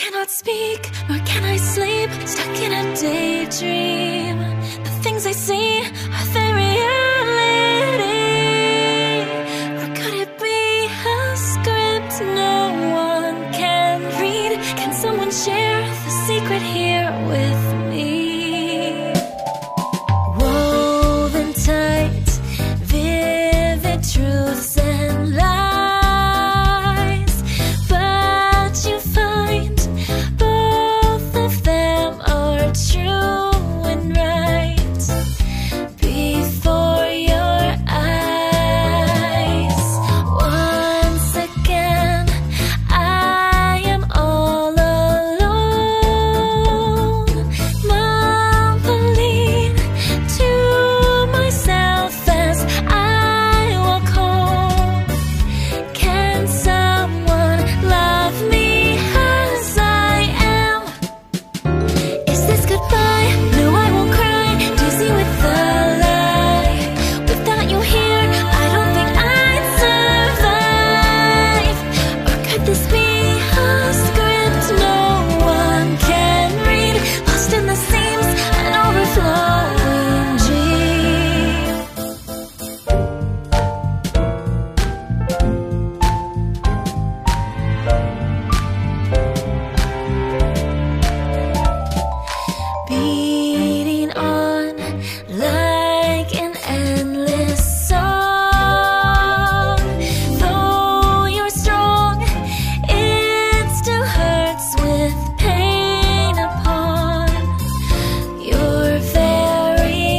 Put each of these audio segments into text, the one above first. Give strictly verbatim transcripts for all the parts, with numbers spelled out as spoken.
cannot speak, nor can I sleep, stuck in a daydream. The things I see, are they reality? Or could it be a script no one can read? Can someone share the secret here with me? Woven tight, vivid truths and lies, but you find both of them are true and right before your eyes. Once again, I am all alone, mumbling to myself as I walk home. Can someone love me as I am? Is this goodbye? No, I won't cry. Dizzy with the light. Without you here, I don't think I'd survive. Or could this be a script no one can read? Lost in the seams, an overflowing dream. Beating on like an endless song. Though you're strong, it still hurts with pain upon your very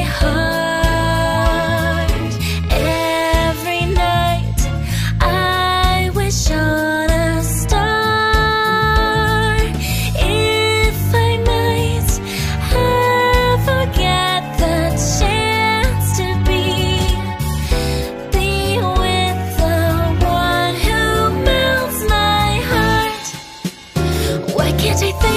heart. Every night I wish on a star. If I might ever get the chance to be be with the one who melts my heart. Why can't I think